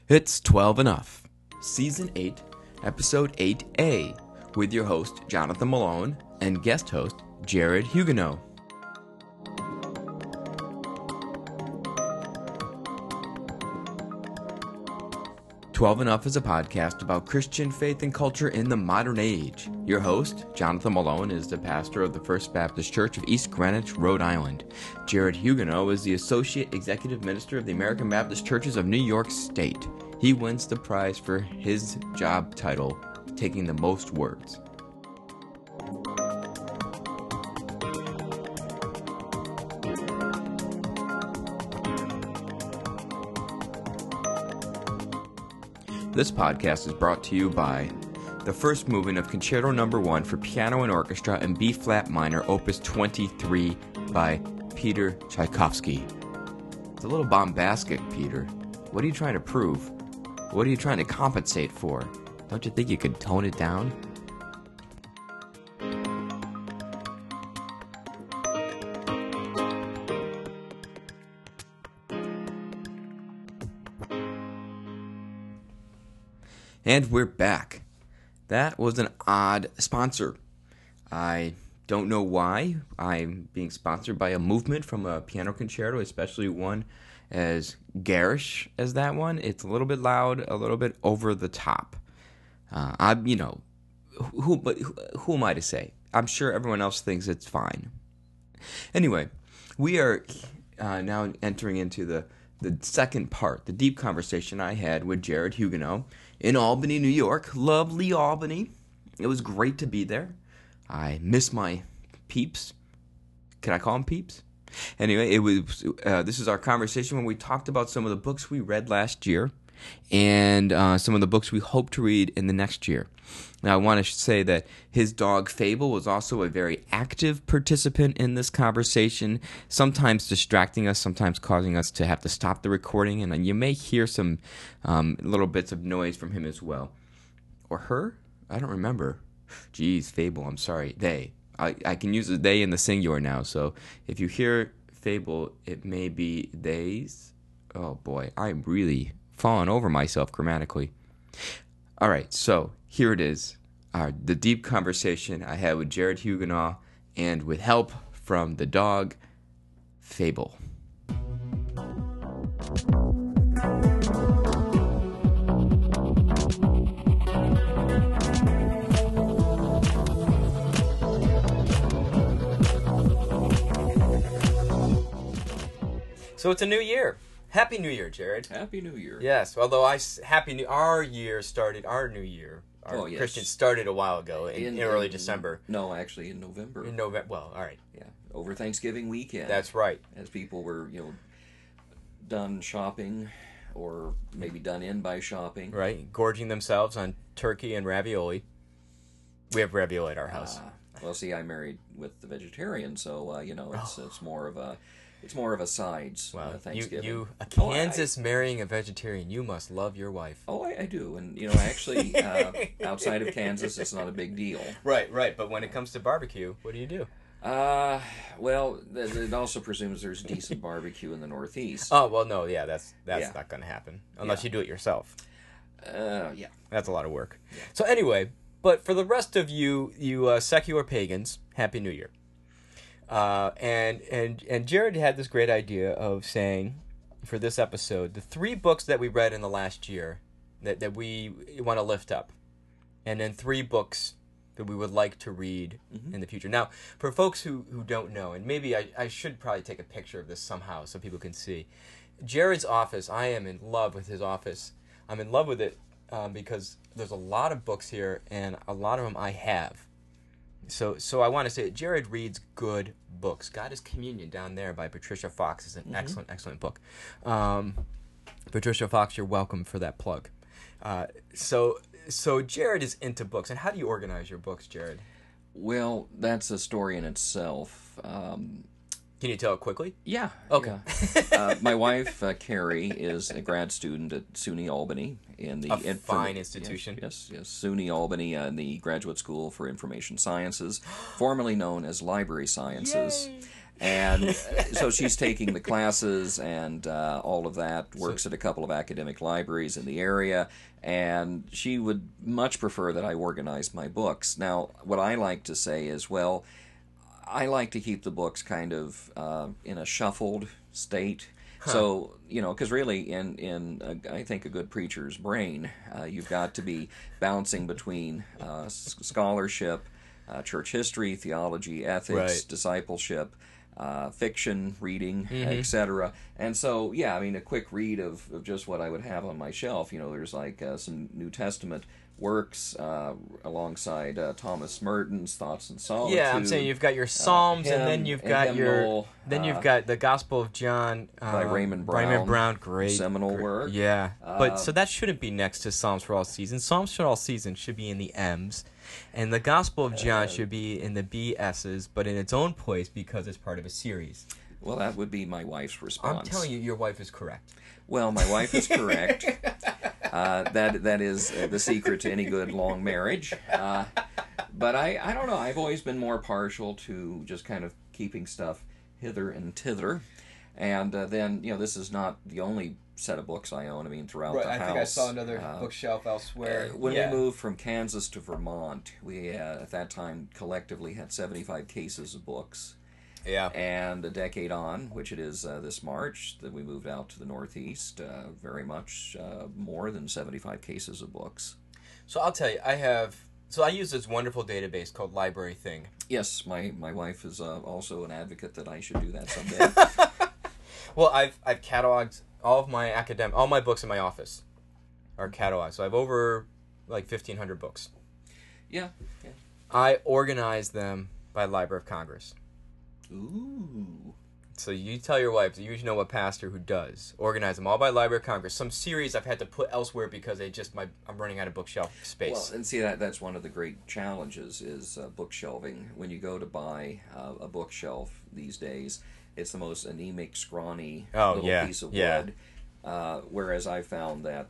It's 12 Enough, Season 8, Episode 8A, with your host, Jonathan Malone, and guest host, Jared Huguenot. "12 Enough" is a podcast about Christian faith and culture in the modern age. Your host, Jonathan Malone, is the pastor of the First Baptist Church of East Greenwich, Rhode Island. Jared Huguenot is the Associate Executive Minister of the American Baptist Churches of New York State. He wins the prize for his job title, taking the most words. This podcast is brought to you by the first movement of Concerto No. 1 for piano and orchestra in B-flat minor, Opus 23 by Peter Tchaikovsky. It's a little bombastic, Peter. What are you trying to prove? What are you trying to compensate for? Don't you think you could tone it down? And we're back. That was an odd sponsor. I don't know why I'm being sponsored by a movement from a piano concerto, especially one as garish as that one. It's a little bit loud, a little bit over the top. Who am I to say? I'm sure everyone else thinks it's fine. Anyway, we are now entering into the second part, the deep conversation I had with Jared Huguenot in Albany, New York. Lovely Albany. It was great to be there. I miss my peeps. Can I call them peeps? Anyway, it was. This is our conversation when we talked about some of the books we read last year and some of the books we hope to read in the next year. Now, I want to say that his dog Fable was also a very active participant in this conversation, sometimes distracting us, sometimes causing us to have to stop the recording, and you may hear some little bits of noise from him as well. Or her? I don't remember. Geez, Fable, I'm sorry. They. I can use a they in the singular now, so if you hear Fable, it may be they's. Oh boy, I'm really falling over myself grammatically. All right, so here it is, the deep conversation I had with Jared Huguenot and with help from the dog, Fable. So it's a new year. Happy New Year, Jared. Happy New Year. Yes, although our year started, our new year, our Christian started a while ago, in early December. No, actually in November. In November, well, all right. Yeah, over Thanksgiving weekend. That's right. As people were, done shopping, or maybe done in by shopping. Right, gorging themselves on turkey and ravioli. We have ravioli at our house. Well, see, I married with the vegetarian, so, it's more of a... It's more of a sides Thanksgiving. A Kansas marrying a vegetarian, you must love your wife. Oh, I do. And, actually, outside of Kansas, it's not a big deal. Right. But when it comes to barbecue, what do you do? Well, it also presumes there's decent barbecue in the Northeast. Oh, well, no, yeah, that's not going to happen. Unless you do it yourself. Yeah. That's a lot of work. Yeah. So anyway, but for the rest of you secular pagans, Happy New Year. And Jared had this great idea of saying, for this episode, the 3 books that we read in the last year that we want to lift up, and then 3 books that we would like to read in the future. Now, for folks who don't know, and maybe I should probably take a picture of this somehow so people can see, Jared's office, I am in love with his office. I'm in love with it because there's a lot of books here, and a lot of them I have. So I want to say Jared reads good books. God is Communion down there by Patricia Fox is an excellent book. Patricia Fox, you're welcome for that plug. So Jared is into books. And how do you organize your books, Jared? Well, that's a story in itself. Can you tell it quickly? Yeah. Okay. Yeah. My wife, Carrie, is a grad student at SUNY Albany in the fine institution. Yes. SUNY Albany in the Graduate School for Information Sciences, formerly known as Library Sciences. Yay. And so she's taking the classes and all of that, works at a couple of academic libraries in the area, and she would much prefer that I organize my books. Now, what I like to say is, well, I like to keep the books kind of in a shuffled state. So, because really in I think a good preacher's brain, you've got to be bouncing between scholarship, church history, theology, ethics, discipleship, fiction, reading, etc. And so, yeah, I mean, a quick read of just what I would have on my shelf. There's like some New Testament works alongside Thomas Merton's Thoughts and Solitude. Yeah, I'm saying you've got your Psalms, and then you've got you've got the Gospel of John by Raymond Brown. Raymond Brown, great seminal work. Yeah, but so that shouldn't be next to Psalms for All Seasons. Psalms for All Seasons should be in the M's, and the Gospel of John should be in the BS's, but in its own place because it's part of a series. Well, that would be my wife's response. I'm telling you, your wife is correct. Well, my wife is correct. That is the secret to any good long marriage. But I don't know. I've always been more partial to just kind of keeping stuff hither and thither. And then, this is not the only set of books I own. I mean, throughout the house. I think I saw another bookshelf elsewhere. When we moved from Kansas to Vermont, we at that time collectively had 75 cases of books. Yeah. And a decade on, which it is this March, that we moved out to the Northeast, very much more than 75 cases of books. So I'll tell you, I use this wonderful database called Library Thing. Yes, my wife is also an advocate that I should do that someday. Well, I've cataloged all my books in my office are cataloged. So I have over like 1,500 books. Yeah. I organize them by Library of Congress. Ooh. So you tell your wife, you usually know a pastor who does. Organize them all by Library of Congress. Some series I've had to put elsewhere because I'm running out of bookshelf space. Well, and see, that's one of the great challenges is bookshelving. When you go to buy a bookshelf these days, it's the most anemic, scrawny little piece of wood. Whereas I found that,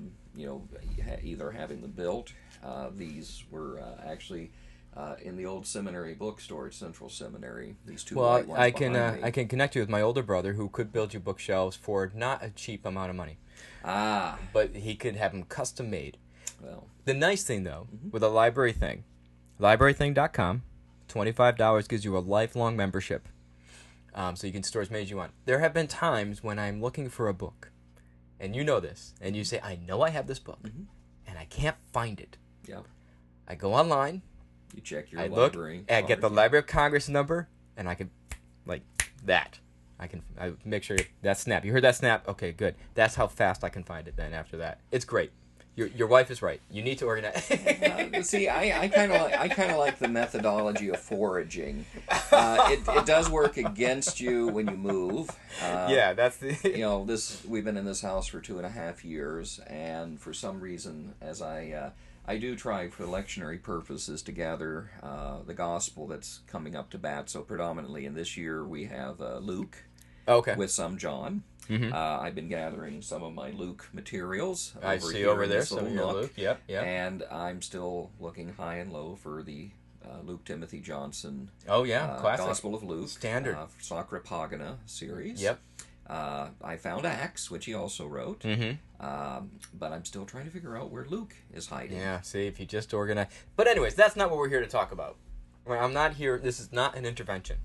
either having them built, these were actually... in the old seminary bookstore at Central Seminary, these two white ones I can connect you with my older brother who could build you bookshelves for not a cheap amount of money. But he could have them custom made. Well, the nice thing though, with a Library Thing, librarything.com, $25 gives you a lifelong membership, so you can store as many as you want. There have been times when I'm looking for a book, and you know this, and you say, I know I have this book, and I can't find it. Yeah. I go online. You check your library. I get the Library of Congress number, and I can, like that. I make sure that snap. You heard that snap? Okay, good. That's how fast I can find it. Then after that, it's great. Your wife is right. You need to organize. See, I kind of like the methodology of foraging. It does work against you when you move. That's the. We've been in this house for 2.5 years, and for some reason, as I do try for lectionary purposes to gather the gospel that's coming up to bat. So predominantly in this year we have Luke, with some John. Mm-hmm. I've been gathering some of my Luke materials. I see over there some of your Luke. Yep. And I'm still looking high and low for the Luke Timothy Johnson. Classic. Gospel of Luke, standard Sacra Pagina series. Yep. I found Acts, which he also wrote, but I'm still trying to figure out where Luke is hiding. Yeah, see, if you just organize... But anyways, that's not what we're here to talk about. I'm not here... This is not an intervention.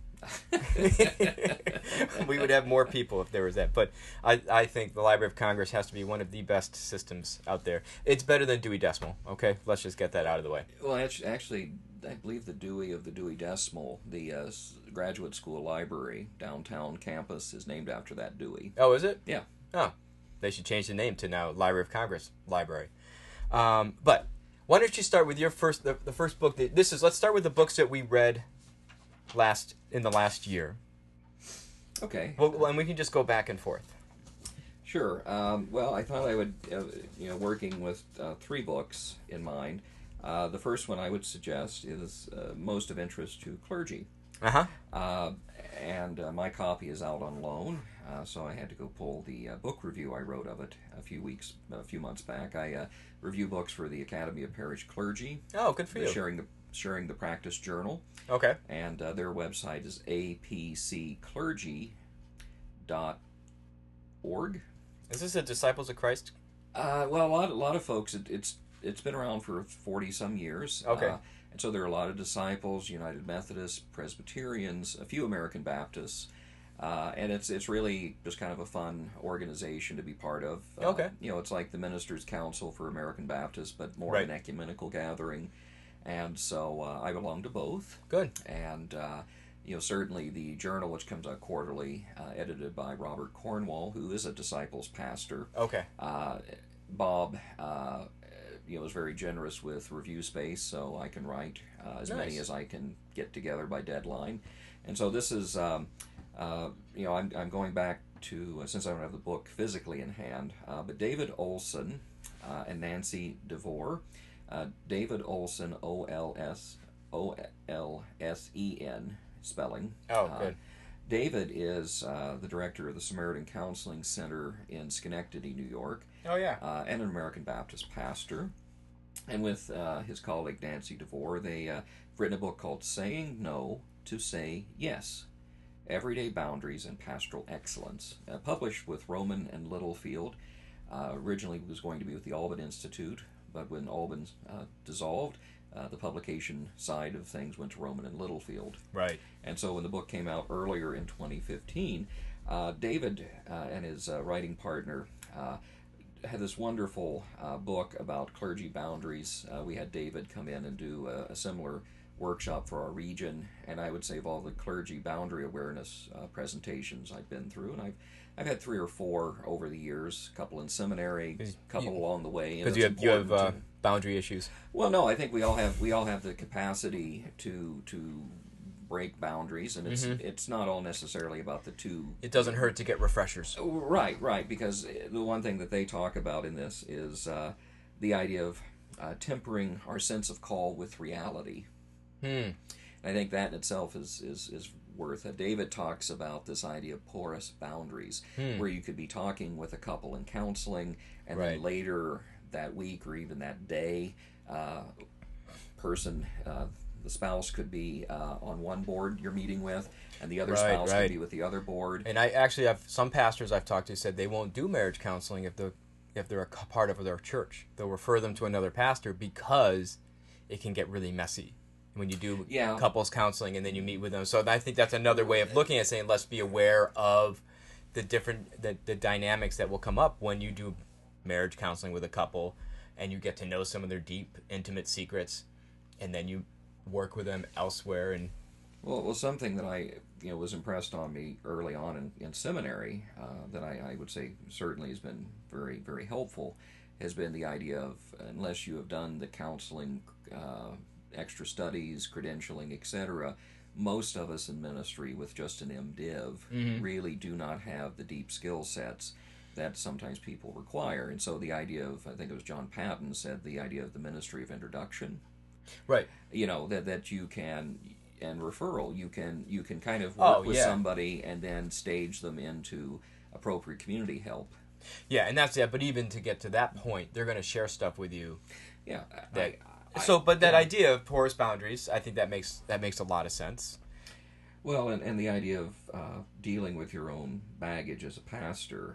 We would have more people if there was that. But I think the Library of Congress has to be one of the best systems out there. It's better than Dewey Decimal, okay? Let's just get that out of the way. Well, actually, I believe the Dewey of the Dewey Decimal, the graduate school library downtown campus, is named after that Dewey. Oh, is it? Yeah. Oh, they should change the name to now Library of Congress Library. But why don't you start with your first, the first book? Let's start with the books that we read in the last year. Okay. Well, and we can just go back and forth. Sure. Well, I thought I would, working with 3 books in mind. The first one I would suggest is most of interest to clergy. And my copy is out on loan, so I had to go pull the book review I wrote of it a few months back. I review books for the Academy of Parish Clergy. Oh, good for you. Sharing the Sharing the Practice Journal, Okay. and their website is apcclergy.org. Is this a Disciples of Christ? Well, a lot of folks. It's been around for 40 some years. Okay. And so there are a lot of disciples, United Methodists, Presbyterians, a few American Baptists, and it's really just kind of a fun organization to be part of. Okay. It's like the Ministers' Council for American Baptists, but more Right. of an ecumenical gathering. And so I belong to both. Good. And certainly the journal, which comes out quarterly, edited by Robert Cornwall, who is a Disciples pastor. Okay. Bob, is very generous with review space, so I can write as many Nice. as I can get together by deadline. And so this is, I'm going back to, since I don't have the book physically in hand, but David Olson and Nancy DeVore. David Olson, Olsen spelling. Oh, good. David is the director of the Samaritan Counseling Center in Schenectady, New York, Oh, yeah. and an American Baptist pastor. And with his colleague Nancy DeVore, they've written a book called Saying No to Say Yes, Everyday Boundaries and Pastoral Excellence, published with Rowman and Littlefield. Originally was going to be with the Alban Institute, but when Alban dissolved, the publication side of things went to Rowman and Littlefield. Right. And so when the book came out earlier in 2015, David and his writing partner had this wonderful book about clergy boundaries. We had David come in and do a similar workshop for our region, and I would say of all the clergy boundary awareness presentations I've been through, and I've had 3 or 4 over the years, a couple in seminary, a couple along the way. Because you have boundary issues. Well, no, I think we all have the capacity to break boundaries, and it's not all necessarily about the two. It doesn't hurt to get refreshers. Right, because the one thing that they talk about in this is the idea of tempering our sense of call with reality. I think that in itself is worth it. David talks about this idea of porous boundaries, where you could be talking with a couple in counseling, and then later that week or even that day, the spouse could be on one board you're meeting with, and the other spouse could be with the other board. And I actually have some pastors I've talked to said they won't do marriage counseling if they're a part of their church. They'll refer them to another pastor because it can get really messy when you do couples counseling and then you meet with them. So I think that's another way of looking at saying let's be aware of the different the dynamics that will come up when you do marriage counseling with a couple and you get to know some of their deep, intimate secrets, and then you work with them elsewhere. And well, something that I was impressed on me early on in seminary that I would say certainly has been very, very helpful has been the idea of, unless you have done the counseling, extra studies, credentialing, etc., most of us in ministry with just an MDiv really do not have the deep skill sets that sometimes people require. And so the idea of, I think it was John Patton said, the idea of the ministry of introduction. Right. That you can, and referral, you can kind of work with somebody and then stage them into appropriate community help. Yeah, and that's it. But even to get to that point, they're going to share stuff with you. Yeah. That idea of porous boundaries, I think that makes a lot of sense. Well, and the idea of dealing with your own baggage as a pastor,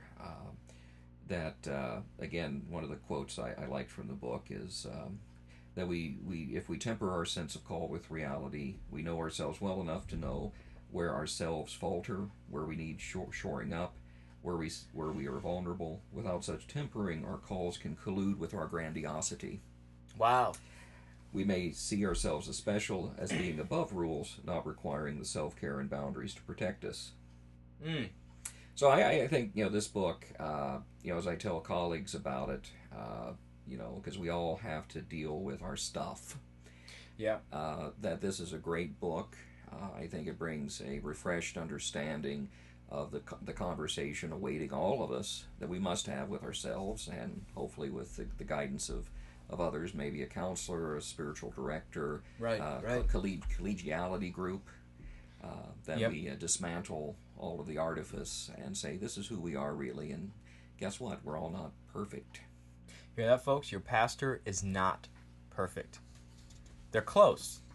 again, one of the quotes I liked from the book is that we if we temper our sense of call with reality, we know ourselves well enough to know where ourselves falter, where we need shoring up, where we are vulnerable. Without such tempering, our calls can collude with our grandiosity. Wow. We may see ourselves as special, as being above rules, not requiring the self-care and boundaries to protect us. So I think this book, as I tell colleagues about it, because we all have to deal with our stuff. Yeah. That this is a great book. I think it brings a refreshed understanding of the conversation awaiting all of us that we must have with ourselves, and hopefully with the guidance of others, maybe a counselor, a spiritual director, a collegiality group, that we dismantle all of the artifice and say, this is who we are really, and guess what? We're all not perfect. You hear that, folks? Your pastor is not perfect. They're close.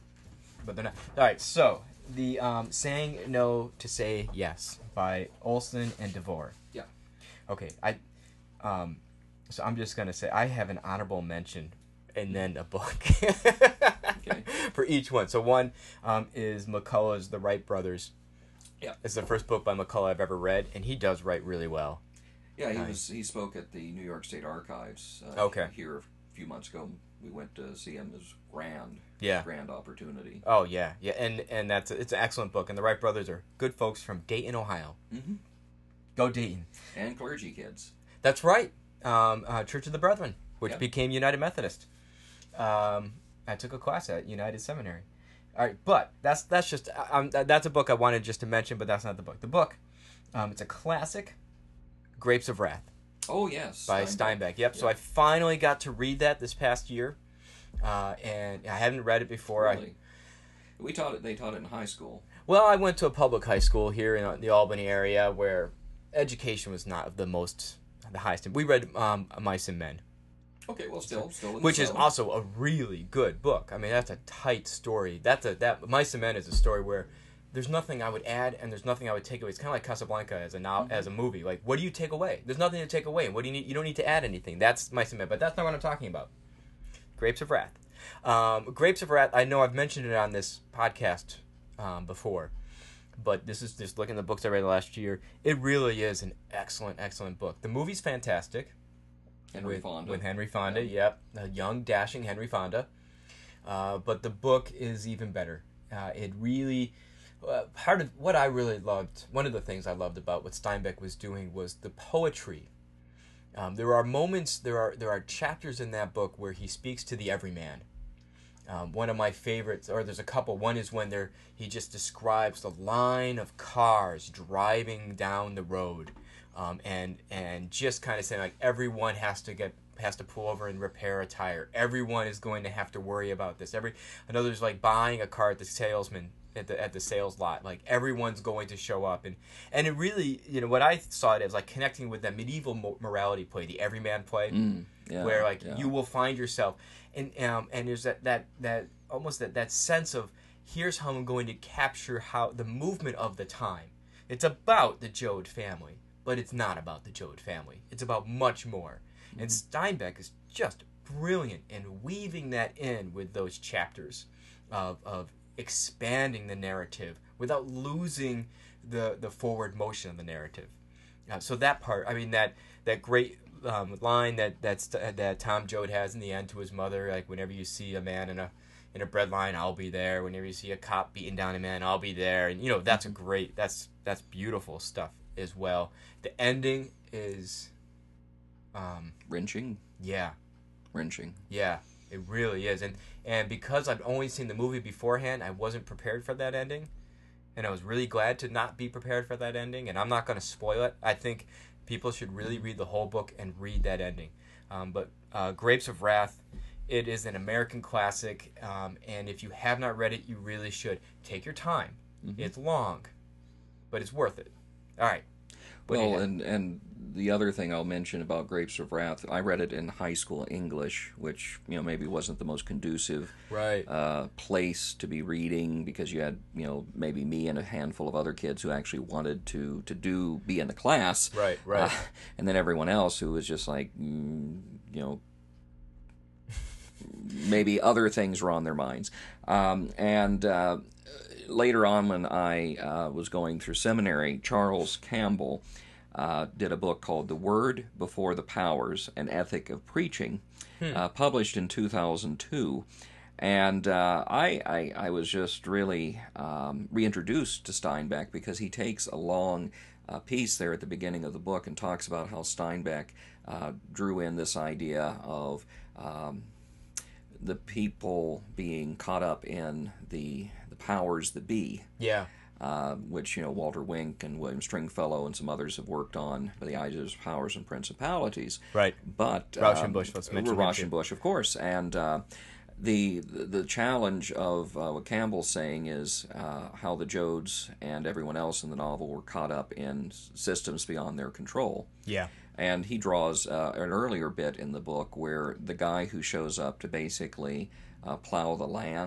but they're not. All right, so the Saying No to Say Yes by Olson and DeVore. Yeah. Okay, so I'm just gonna say I have an honorable mention and then a book Okay. for each one. So one is McCullough's The Wright Brothers. Yeah. It's the first book by McCullough I've ever read, and he does write really well. Yeah, he spoke at the New York State Archives here a few months ago. We went to see him. It was grand opportunity. Oh yeah, and it's an excellent book. And the Wright brothers are good folks from Dayton, Ohio. Mm-hmm. Go Dayton! And clergy kids. That's right. Church of the Brethren, which Yep. became United Methodist. I took a class at United Seminary. All right, but that's just that's a book I wanted just to mention, but that's not the book. The book, it's a classic, Grapes of Wrath. Oh yes, By Steinbeck. Yep. So I finally got to read that this past year, and I hadn't read it before. Really? They taught it in high school. Well, I went to a public high school here in the Albany area where education was not the highest. We read Mice and Men. Okay, well, still, which is also a really good book. I mean, that's a tight story. That Mice and Men is a story where there's nothing I would add and there's nothing I would take away. It's kind of like Casablanca as a movie. Like, what do you take away? There's nothing to take away. And what do you need? You don't need to add anything. That's Mice and Men, but that's not what I'm talking about. Grapes of Wrath. Grapes of Wrath. I know I've mentioned it on this podcast before, but this is just looking at the books I read last year. It really is an excellent book. The movie's fantastic. Henry Fonda. With Henry Fonda, yep. A young, dashing Henry Fonda. But the book is even better. It really... part of what I really loved, one of the things I loved about what Steinbeck was doing was the poetry. There are moments, there are chapters in that book where he speaks to the everyman. One of my favorites, or there's a couple. One is when he just describes the line of cars driving down the road. And just kind of saying like everyone has to pull over and repair a tire. Everyone is going to have to worry about this. Another's like buying a car at the salesman at the sales lot. Like everyone's going to show up, and it really, what I saw it as like connecting with that medieval morality play, the everyman play, where like you will find yourself, and there's that almost that sense of here's how I'm going to capture how the movement of the time. It's about the Joad family. But it's not about the Joad family. It's about much more. Mm-hmm. And Steinbeck is just brilliant in weaving that in with those chapters of expanding the narrative without losing the forward motion of the narrative. So that part, I mean, that great line that Tom Joad has in the end to his mother, like whenever you see a man in a bread line, I'll be there. Whenever you see a cop beating down a man, I'll be there. And that's a great, that's beautiful stuff as well. The ending is wrenching. Yeah. Wrenching. Yeah, it really is. And because I've only seen the movie beforehand, I wasn't prepared for that ending. And I was really glad to not be prepared for that ending. And I'm not going to spoil it. I think people should really read the whole book and read that ending. But Grapes of Wrath, it is an American classic. And if you have not read it, you really should. Take your time. Mm-hmm. It's long, but it's worth it. All right. Well, and the other thing I'll mention about Grapes of Wrath, I read it in high school English, which maybe wasn't the most conducive place to be reading because you had maybe me and a handful of other kids who actually wanted to be in the class, right, and then everyone else who was just like maybe other things were on their minds, and. Later on, when I was going through seminary, Charles Campbell did a book called The Word Before the Powers, An Ethic of Preaching, published in 2002. And I was just really reintroduced to Steinbeck because he takes a long piece there at the beginning of the book and talks about how Steinbeck drew in this idea of the people being caught up in the powers that be. Yeah. Which, Walter Wink and William Stringfellow and some others have worked on, the ideas of powers and principalities. Right. But Rauschenbusch, let's mention Rauschenbusch, of course. And the challenge of what Campbell's saying is how the Joads and everyone else in the novel were caught up in systems beyond their control. Yeah. And he draws an earlier bit in the book where the guy who shows up to basically plow the land,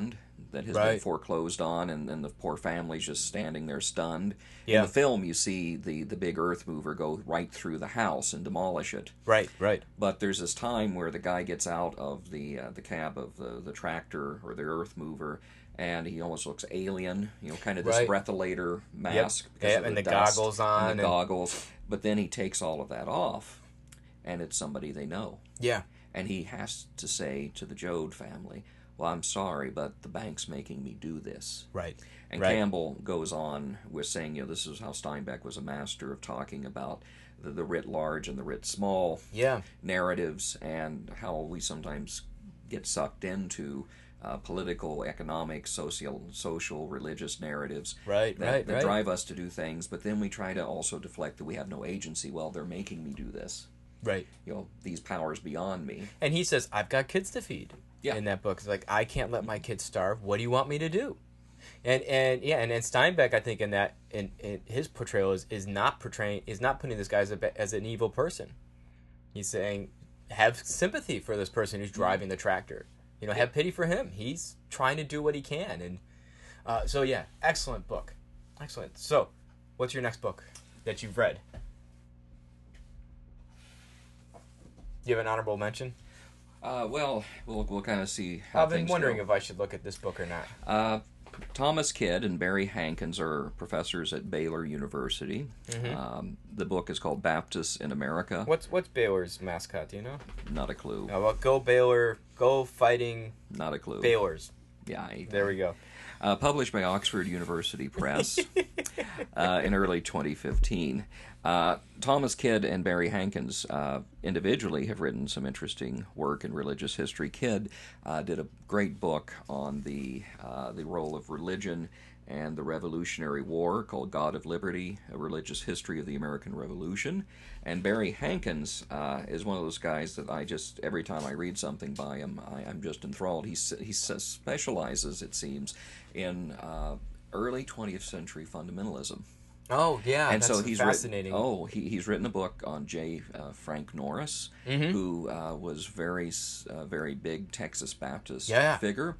that has been Right. foreclosed on, and then the poor family's just standing there stunned. Yeah. In the film, you see the big earth mover go right through the house and demolish it. Right. Right. But there's this time where the guy gets out of the cab of the tractor or the earth mover, and he almost looks alien, kind of this Right. breathalyzer mask. Yep. because Yeah, of and the dust goggles on, And the and- goggles. But then he takes all of that off, and it's somebody they know. Yeah. And he has to say to the Jode family, well, I'm sorry, but the bank's making me do this. Right. And Right. Campbell goes on with saying, this is how Steinbeck was a master of talking about the writ large and the writ small Yeah. narratives, and how we sometimes get sucked into political, economic, social, religious narratives Right, that right. drive us to do things, but then we try to also deflect that we have no agency. Well, they're making me do this. Right. These powers beyond me. And he says, "I've got kids to feed." Yeah. In that book, it's like, I can't let my kids starve. What do you want me to do? And Steinbeck, I think, in his portrayal is not putting this guy as an evil person. He's saying, have sympathy for this person who's driving the tractor. Have pity for him. He's trying to do what he can. And so yeah, excellent book, excellent. So, what's your next book that you've read? Do you have an honorable mention? Well, we'll kind of see how I've been things wondering go. if I should look at this book or not. Thomas Kidd and Barry Hankins are professors at Baylor University. The book is called Baptists in America. What's Baylor's mascot? Do you know? Not a clue. Oh, well, go Baylor, go fighting Not a clue. Baylor's. Yeah. There we go. Published by Oxford University Press in early 2015. Thomas Kidd and Barry Hankins individually have written some interesting work in religious history. Kidd did a great book on the role of religion and the Revolutionary War called God of Liberty, A Religious History of the American Revolution. And Barry Hankins is one of those guys that every time I read something by him, I'm just enthralled. He specializes, it seems, in early 20th century fundamentalism. Oh yeah, And that's so he's fascinating. he's written a book on J. Frank Norris, who was very big Texas Baptist figure,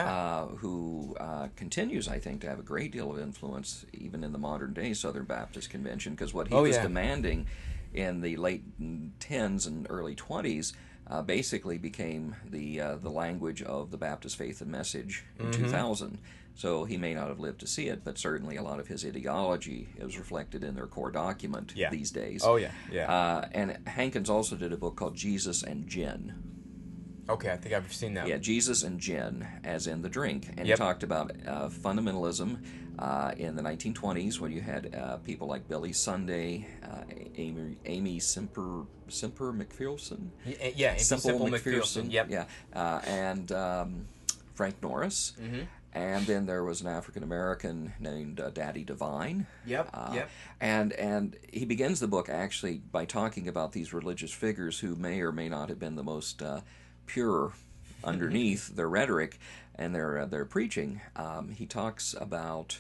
who continues, I think, to have a great deal of influence even in the modern day Southern Baptist Convention, because what he was demanding in the late 10s and early 20s basically became the language of the Baptist faith and message in 2000. So he may not have lived to see it, but certainly a lot of his ideology is reflected in their core document these days. Oh yeah, yeah. And Hankins also did a book called Jesus and Gin. Okay, I think I've seen that. Yeah, Jesus and Gin, as in the drink. And he talked about fundamentalism in the 1920s, when you had people like Billy Sunday, Amy Simper McPherson. Yeah, Simple McPherson. Yep. Yeah, and Frank Norris. And then there was an African American named Daddy Divine. Yep. And he begins the book actually by talking about these religious figures who may or may not have been the most pure underneath their rhetoric and their preaching. He talks about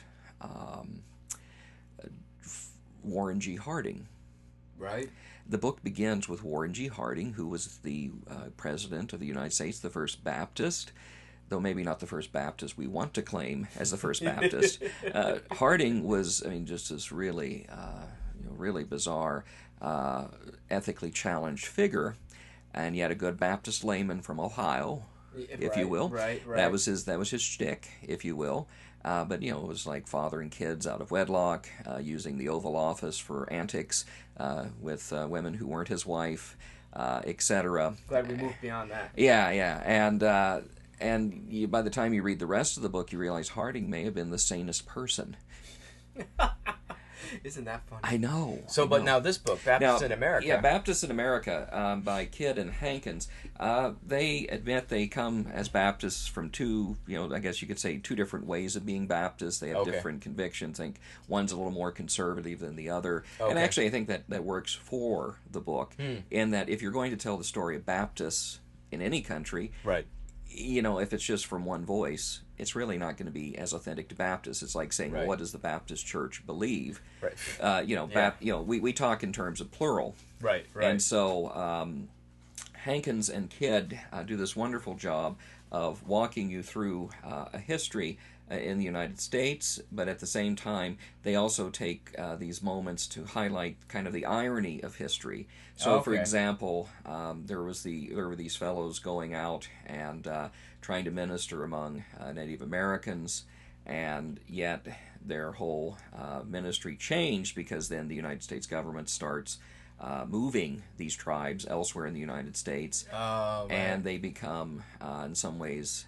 Warren G. Harding. Right. The book begins with Warren G. Harding, who was the president of the United States, the first Baptist, though maybe not the first Baptist we want to claim as the first Baptist. Harding was, just this really, really bizarre, ethically challenged figure, and yet a good Baptist layman from Ohio, if you will. Right. That was his shtick, if you will. But it was like fathering kids out of wedlock, using the Oval Office for antics with women who weren't his wife, etc. Glad we moved beyond that. Yeah, and by the time you read the rest of the book, you realize Harding may have been the sanest person. Isn't that funny? I know. So, but now this book, Baptists in America. Yeah, Baptists in America by Kidd and Hankins. They admit they come as Baptists from two, I guess you could say two different ways of being Baptists. They have different convictions. I think one's a little more conservative than the other. Okay. And actually, I think that works for the book, in that if you're going to tell the story of Baptists in any country, Right. If it's just from one voice, it's really not going to be as authentic to Baptists. It's like saying, well, what does the Baptist Church believe? Right. We talk in terms of plural. Right. And so Hankins and Kidd do this wonderful job of walking you through a history in the United States, but at the same time, they also take these moments to highlight kind of the irony of history. So, for Okay. example, there were these fellows going out and trying to minister among Native Americans, and yet their whole ministry changed because then the United States government starts moving these tribes elsewhere in the United States, Oh, right. and they become, in some ways,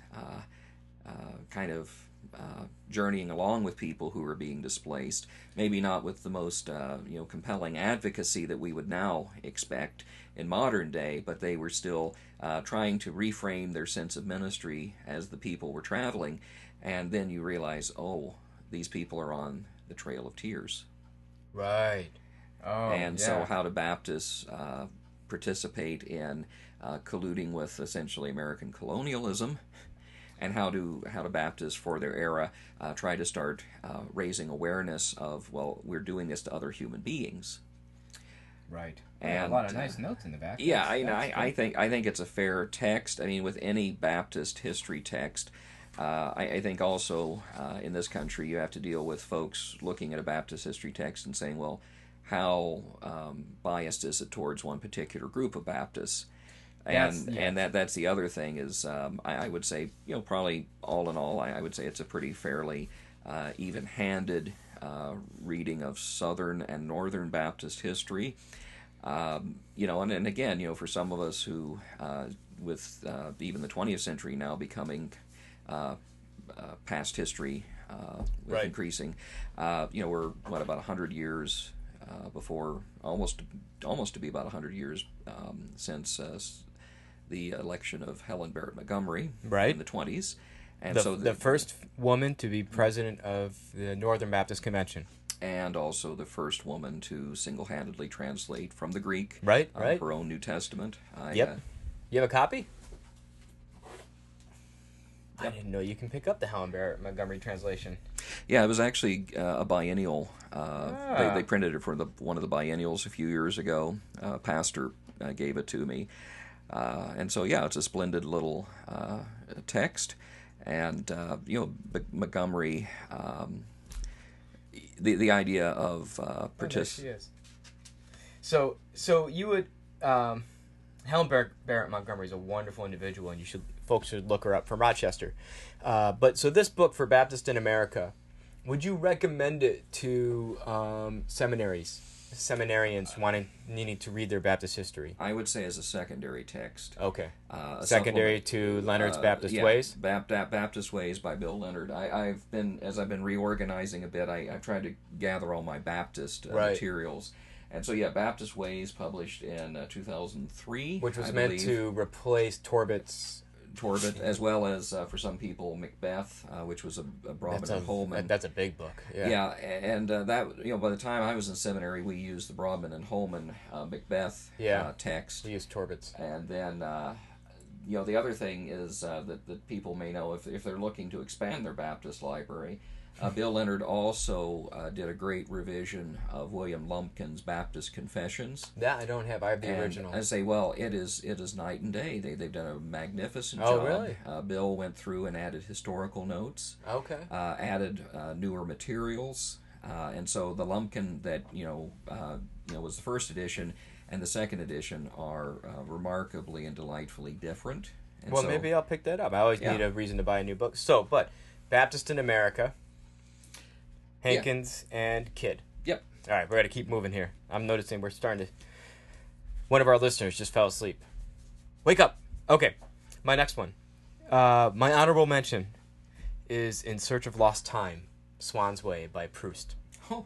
kind of journeying along with people who are being displaced. Maybe not with the most compelling advocacy that we would now expect in modern day, but they were still trying to reframe their sense of ministry as the people were traveling. And then you realize, oh, these people are on the Trail of Tears. Right. Oh, And yeah. so how do Baptists participate in colluding with essentially American colonialism? And how do Baptists for their era try to start raising awareness of, well, we're doing this to other human beings? Right. And, a lot of nice notes in the back. Yeah, That's I good. think it's a fair text. I mean, with any Baptist history text, I think also in this country you have to deal with folks looking at a Baptist history text and saying, well, how biased is it towards one particular group of Baptists? And that's the other thing is I would say, probably all in all, I would say it's a pretty fairly even-handed reading of Southern and Northern Baptist history. And again, for some of us who, with even the 20th century now becoming past history with Right. increasing, we're about 100 years before, almost to be about 100 years since the election of Helen Barrett Montgomery Right. in the 20s. And The first woman to be president of the Northern Baptist Convention. and also the first woman to single-handedly translate from the Greek Right. her own New Testament. Yep. You have a copy? I didn't know you can pick up the Helen Barrett Montgomery translation. Yeah, it was actually a biennial. Ah. They printed it for one of the biennials a few years ago. Pastor gave it to me. And so, yeah, it's a splendid little text. And, Montgomery, the idea of There she is. So you would Helen Barrett Montgomery is a wonderful individual, and folks should look her up, from Rochester. But so this book for Baptist in America, would you recommend it to seminarians needing to read their Baptist history? I would say as a secondary text. Okay. A Secondary supplement. to Leonard's Baptist Yeah, Ways? Baptist Ways by Bill Leonard. I've been reorganizing a bit, I've tried to gather all my Baptist Right. materials. And so, yeah, Baptist Ways, published in 2003. Which was I meant believe. to replace Torbett's... Torbett, as well as, for some people, Macbeth, which was a Brahman and Holman. That's a big book. Yeah, and that, by the time I was in seminary, we used the Brahman and Holman Macbeth text. We use Torbett's. And then, the other thing is that people may know if they're looking to expand their Baptist library, Bill Leonard also did a great revision of William Lumpkin's Baptist Confessions. That I don't have. I have the And original. I say, well, it is night and day. They've done a magnificent Oh, job. really? Bill went through and added historical notes, Okay. added newer materials, and so the Lumpkin that was the first edition and the second edition are remarkably and delightfully different. And Well, so, maybe I'll pick that up. I always Yeah. need a reason to buy a new book. So, but Baptist in America, Hankins, and Kidd. Yep. All right, we're going to keep moving here. I'm noticing we're starting to... One of our listeners just fell asleep. Wake up! Okay, my next one. My honorable mention is In Search of Lost Time, Swan's Way by Proust. Oh.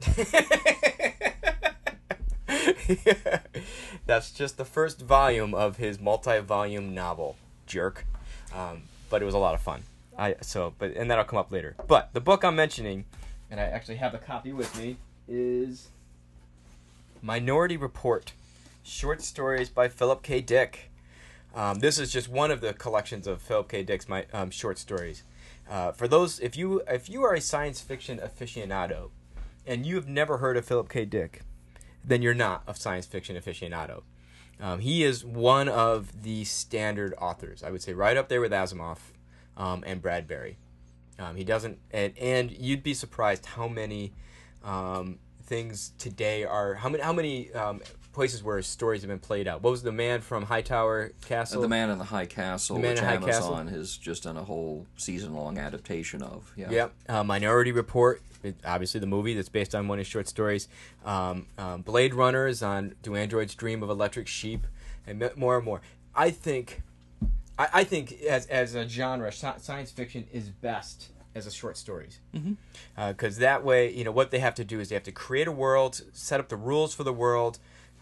That's just the first volume of his multi-volume novel, jerk. But it was a lot of fun. And that'll come up later. But the book I'm mentioning, and I actually have a copy with me, is Minority Report, short stories by Philip K. Dick. This is just one of the collections of Philip K. Dick's short stories. For those, if you are a science fiction aficionado, and you have never heard of Philip K. Dick, then you're not a science fiction aficionado. He is one of the standard authors, I would say, right up there with Asimov and Bradbury. He doesn't, and you'd be surprised how many things today are, how many places where stories have been played out. What was The Man from Hightower Castle? The Man in the High Castle, The Man which in High Amazon has just done a whole season-long adaptation of. Yeah. Yep. Minority Report, obviously the movie that's based on one of his short stories. Blade Runner is on Do Androids Dream of Electric Sheep, and more and more. I think as a genre, science fiction is best as a short stories. Because that way, you know, what they have to do is they have to create a world, set up the rules for the world,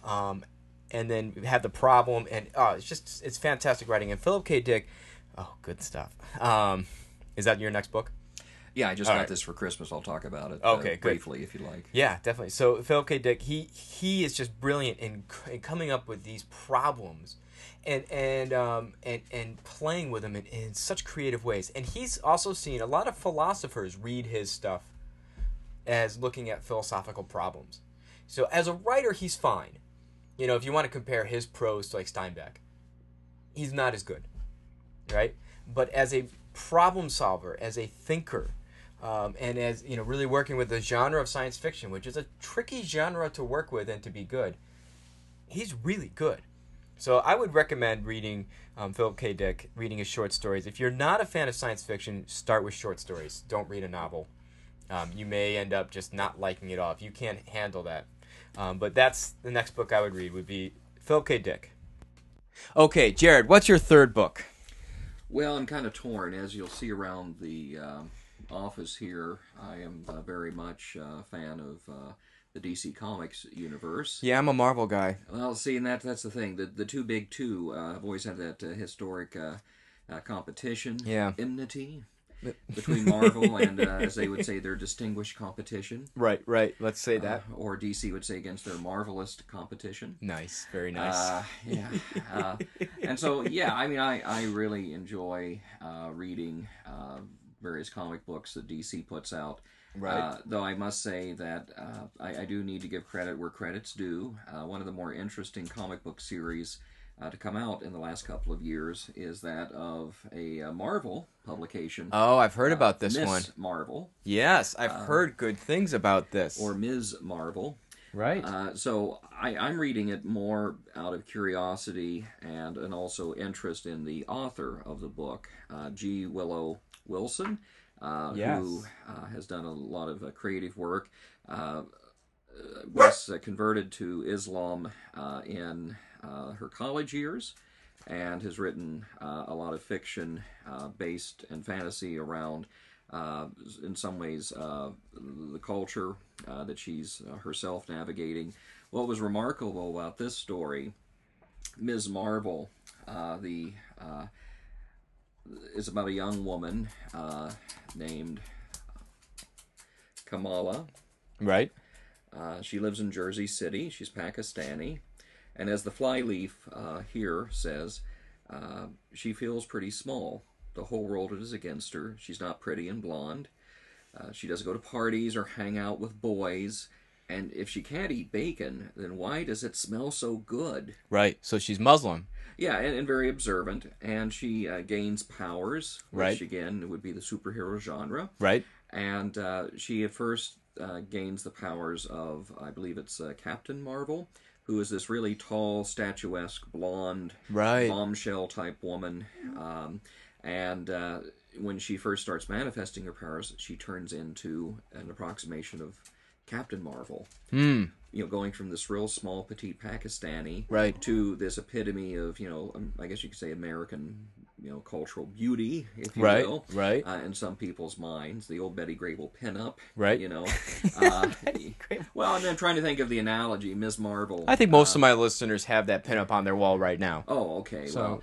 and then have the problem, and it's fantastic writing. And Philip K. Dick, good stuff. Is that your next book? Yeah, I just got this for Christmas. I'll talk about it briefly if you like. Yeah, definitely. So Philip K. Dick, he is just brilliant in coming up with these problems, and playing with them in such creative ways. And he's also seen a lot of philosophers read his stuff as looking at philosophical problems. So as a writer, he's fine. You know, if you want to compare his prose to like Steinbeck, he's not as good, right? But as a problem solver, as a thinker, and as, you know, really working with the genre of science fiction, which is a tricky genre to work with and to be good, he's really good. So I would recommend reading Philip K. Dick, reading his short stories. If you're not a fan of science fiction, start with short stories. Don't read a novel. You may end up just not liking it all if you can't handle that. But that's the next book I would read, would be Philip K. Dick. Okay, Jared, what's your third book? Well, I'm kind of torn. As you'll see around the office here, I am very much a fan of the DC Comics universe. Yeah, I'm a Marvel guy. Well, see, and that's the thing. The two big two have always had that historic competition, enmity between Marvel and, as they would say, their distinguished competition. Right. Let's say that. Or DC would say against their marvelous competition. Nice. Very nice. And so, I mean, I really enjoy reading various comic books that DC puts out. Right. Though I must say that I do need to give credit where credit's due. One of the more interesting comic book series to come out in the last couple of years is that of a Marvel publication. Oh, I've heard about this Miss one. Marvel. Yes, I've heard good things about this. Or Ms. Marvel. Right. So I'm reading it more out of curiosity and also interest in the author of the book, G. Willow Wilson, who has done a lot of creative work. Was converted to Islam in her college years, and has written a lot of fiction based and fantasy around, in some ways, the culture that she's herself navigating. What was remarkable about this story, Ms. Marvel, is about a young woman named Kamala. Right. She lives in Jersey City. She's Pakistani. And as the flyleaf here says, she feels pretty small. The whole world is against her. She's not pretty and blonde. She doesn't go to parties or hang out with boys. And if she can't eat bacon, then why does it smell so good? Right. So she's Muslim. Yeah, and very observant. And she gains powers, which again would be the superhero genre. Right. And she at first gains the powers of, I believe it's Captain Marvel, who is this really tall, statuesque, blonde, bombshell-type woman. And when she first starts manifesting her powers, she turns into an approximation of Captain Marvel. You know, going from this real small, petite Pakistani to this epitome of, I guess you could say American, cultural beauty, if you will. Right. In some people's minds, the old Betty Grable pinup. Right. Well, and I'm trying to think of the analogy, Ms. Marvel. I think most of my listeners have that pinup on their wall right now. Oh, okay. So.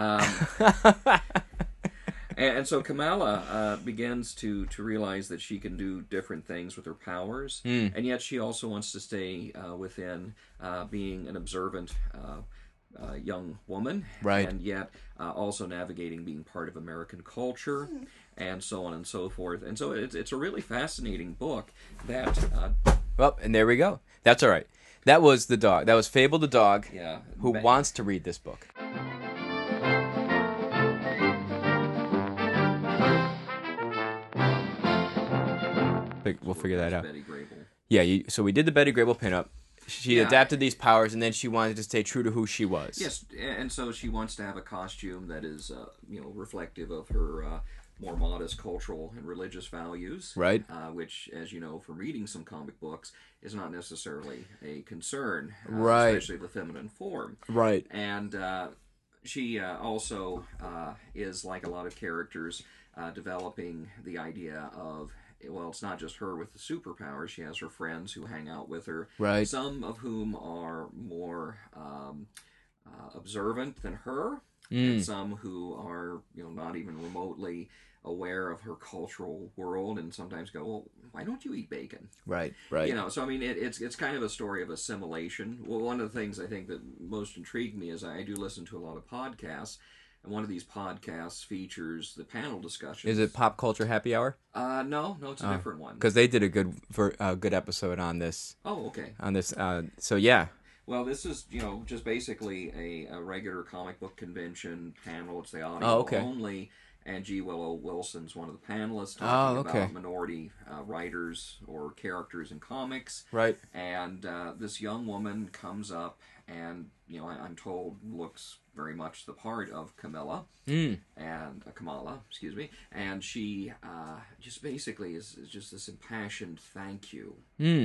And so Kamala begins to realize that she can do different things with her powers, and yet she also wants to stay within being an observant young woman, and yet also navigating being part of American culture, and so on and so forth. And so it's a really fascinating book that... Well, and there we go. That's all right. That was the dog. That was Fable the dog. Yeah. Who wants to read this book? We'll figure that out. Betty Grable. Yeah. So we did the Betty Grable pinup. She adapted these powers, and then she wanted to stay true to who she was. Yes, and so she wants to have a costume that is, reflective of her more modest cultural and religious values. Right. Which, as you know from reading some comic books, is not necessarily a concern. Right. Especially the feminine form. Right. And she also is, like a lot of characters, developing the idea of, well, it's not just her with the superpowers. She has her friends who hang out with her. Right. Some of whom are more observant than her, Mm. and some who are, not even remotely aware of her cultural world, and sometimes go, well, why don't you eat bacon? Right. Right. So I mean, it's kind of a story of assimilation. Well, one of the things I think that most intrigued me is I do listen to a lot of podcasts. And one of these podcasts features the panel discussions. Is it Pop Culture Happy Hour? No, it's a different one. Because they did a good episode on this. Oh, okay. On this, so yeah. Well, this is, just basically a regular comic book convention panel. It's the audio only. And G. Willow Wilson's one of the panelists talking about minority writers or characters in comics. Right. And this young woman comes up and, I'm told looks very much the part of Kamala, excuse me, and she just basically is just this impassioned thank you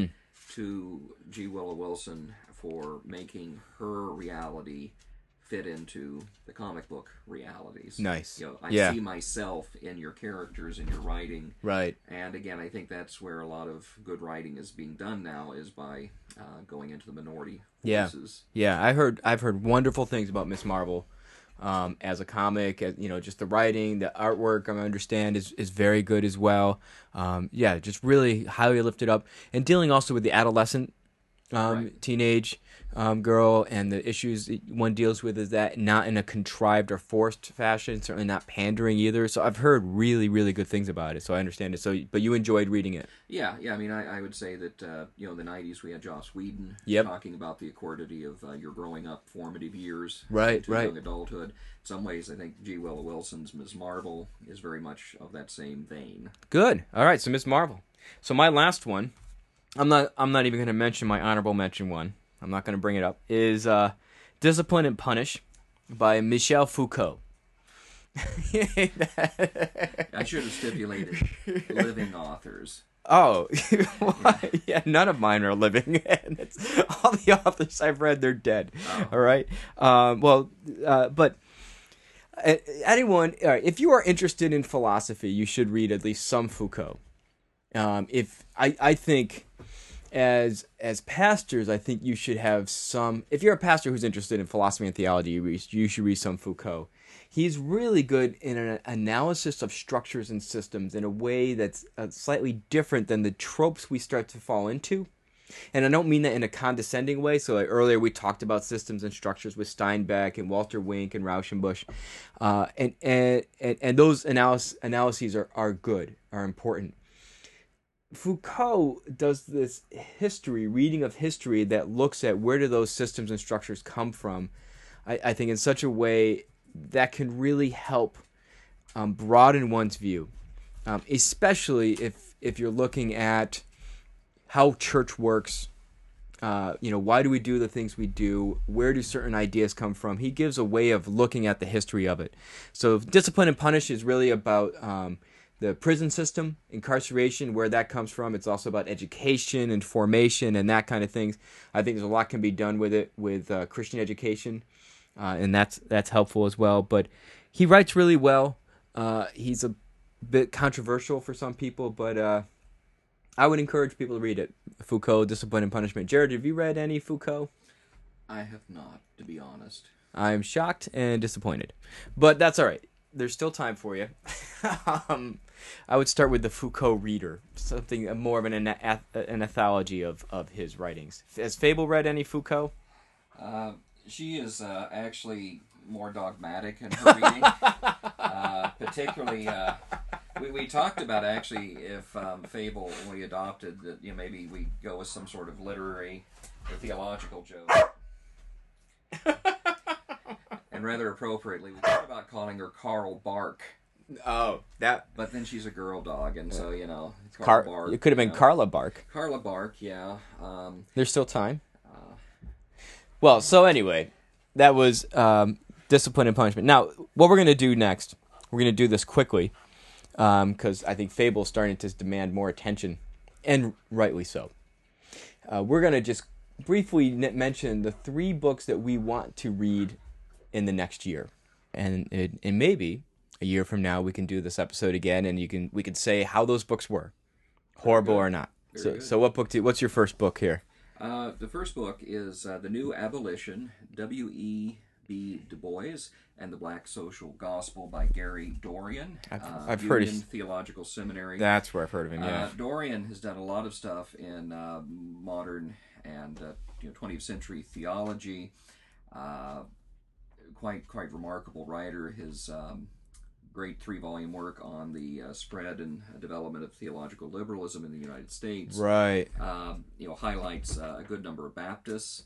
to G. Willow Wilson for making her reality fit into the comic book realities. Nice. I see myself in your characters, in your writing. Right. And again, I think that's where a lot of good writing is being done now, is by going into the minority voices. Yeah. I've heard wonderful things about Miss Marvel. As a comic, just the writing, the artwork, I understand is very good as well. Just really highly lifted up, and dealing also with the adolescent, teenage girl, and the issues one deals with is that not in a contrived or forced fashion, certainly not pandering either. So I've heard really, really good things about it. So I understand it. But you enjoyed reading it. Yeah. I mean, I would say that the '90s we had Joss Whedon talking about the accordity of your growing up formative years, into young adulthood. In some ways, I think G. Willow Wilson's Ms. Marvel is very much of that same vein. Good. All right. So Ms. Marvel. So my last one, I'm not even going to mention my honorable mention one. I'm not going to bring it up. Is Discipline and Punish by Michel Foucault. I should have stipulated living authors. Oh, yeah, none of mine are living. All the authors I've read, they're dead. Oh. All right. But anyone, if you are interested in philosophy, you should read at least some Foucault. I think as pastors, I think you should have some. If you're a pastor who's interested in philosophy and theology, you should read some Foucault. He's really good in an analysis of structures and systems in a way that's slightly different than the tropes we start to fall into. And I don't mean that in a condescending way. So earlier we talked about systems and structures with Steinbeck and Walter Wink and Rauschenbusch. And those analyses are good, are important. Foucault does this reading of history that looks at where do those systems and structures come from, I think in such a way that can really help broaden one's view, especially if you're looking at how church works. Why do we do the things we do? Where do certain ideas come from? He gives a way of looking at the history of it. So Discipline and Punish is really about the prison system, incarceration, where that comes from. It's also about education and formation and that kind of things. I think there's a lot can be done with it with Christian education, and that's helpful as well. But he writes really well. He's a bit controversial for some people, but I would encourage people to read it. Foucault, Discipline and Punishment. Jared, have you read any Foucault? I have not, to be honest. I'm shocked and disappointed, but that's all right. There's still time for you. I would start with the Foucault Reader, something more of an anthology of his writings. Has Fable read any Foucault? She is actually more dogmatic in her reading. Particularly, we talked about actually if Fable we adopted that maybe we go with some sort of literary a theological joke. And rather appropriately, we thought about calling her Carl Bark. Oh, that. But then she's a girl dog, and so, Carl Bark. It could have been Carla Bark. Carla Bark, yeah. There's still time. Well, so anyway, that was discipline and punishment. Now, what we're going to do next, we're going to do this quickly, because I think Fable's starting to demand more attention, and rightly so. We're going to just briefly mention the 3 books that we want to read in the next year. And maybe a year from now we can do this episode again, and we can say how those books were, horrible or not. So what's your first book here? The first book is The New Abolition, W.E.B. Du Bois and the Black Social Gospel by Gary Dorian. I've heard Union Theological Seminary. That's where I've heard of him. Yeah. Dorian has done a lot of stuff in modern and 20th century theology. Quite remarkable writer. His great 3-volume work on the spread and development of theological liberalism in the United States. Right. Highlights a good number of Baptists.